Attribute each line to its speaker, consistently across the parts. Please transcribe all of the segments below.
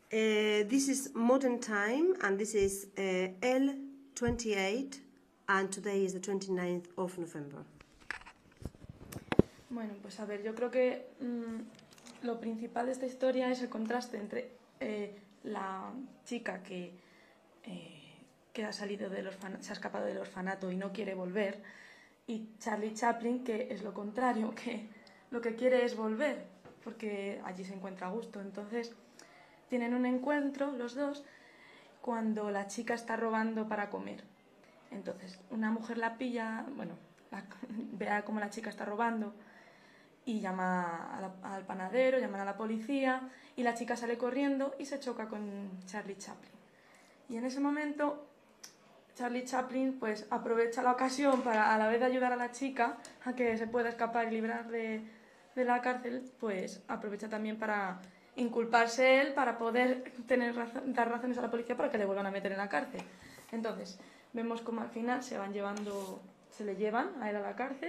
Speaker 1: This is Modern Time, and this is L28, and today is the 29th of November.
Speaker 2: Bueno, pues a ver, yo creo que lo principal de esta historia es el contraste entre la chica que ha salido se ha escapado del orfanato y no quiere volver, y Charlie Chaplin, que es lo contrario, que lo que quiere es volver, porque allí se encuentra a gusto. Entonces tienen un encuentro los dos cuando la chica está robando para comer. Entonces una mujer la pilla, vea cómo la chica está robando y llama al panadero, llaman a la policía y la chica sale corriendo y se choca con Charlie Chaplin. Y en ese momento Charlie Chaplin pues aprovecha la ocasión para, a la vez de ayudar a la chica a que se pueda escapar y librar de la cárcel, pues aprovecha también para inculparse él, para poder dar razones a la policía para que le vuelvan a meter en la cárcel. Entonces vemos como al final se le llevan a él a la cárcel.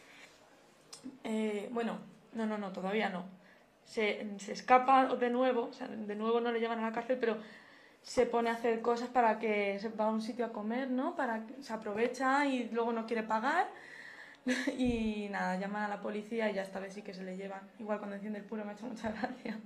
Speaker 2: No, todavía no. Se escapa de nuevo, o sea, de nuevo no le llevan a la cárcel, pero se pone a hacer cosas para que se va a un sitio a comer, ¿no? Se aprovecha y luego no quiere pagar y nada, llaman a la policía y ya esta vez sí que se le llevan. Igual cuando enciende el puro me ha hecho mucha gracia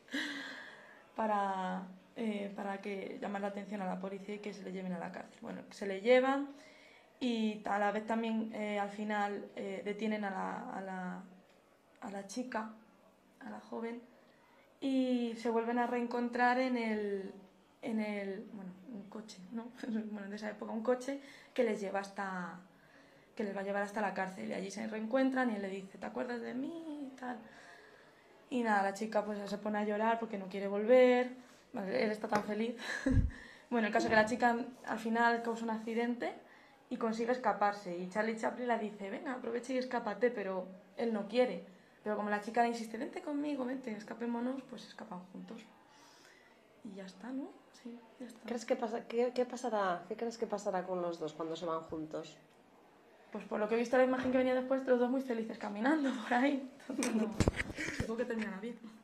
Speaker 2: para que llamar la atención a la policía y que se le lleven a la cárcel. Bueno, se le llevan y a la vez también al final detienen a la chica, a la joven, y se vuelven a reencontrar en un coche, ¿no? Bueno, de esa época, un coche que les va a llevar hasta la cárcel, y allí se reencuentran y él le dice, ¿te acuerdas de mí? Y tal. Y nada, la chica pues se pone a llorar porque no quiere volver, él está tan feliz. Bueno, el caso es que la chica al final causa un accidente y consigue escaparse, y Charlie Chaplin la dice, venga, aprovecha y escápate, pero él no quiere. Pero como la chica le insiste, vente conmigo, vente, escapémonos, pues escapan juntos. Y ya está, ¿no? Sí, ya está.
Speaker 3: ¿Qué crees que pasará con los dos cuando se van juntos?
Speaker 2: Pues por lo que he visto la imagen que venía después, los dos muy felices caminando por ahí. Entonces, supongo que terminará bien.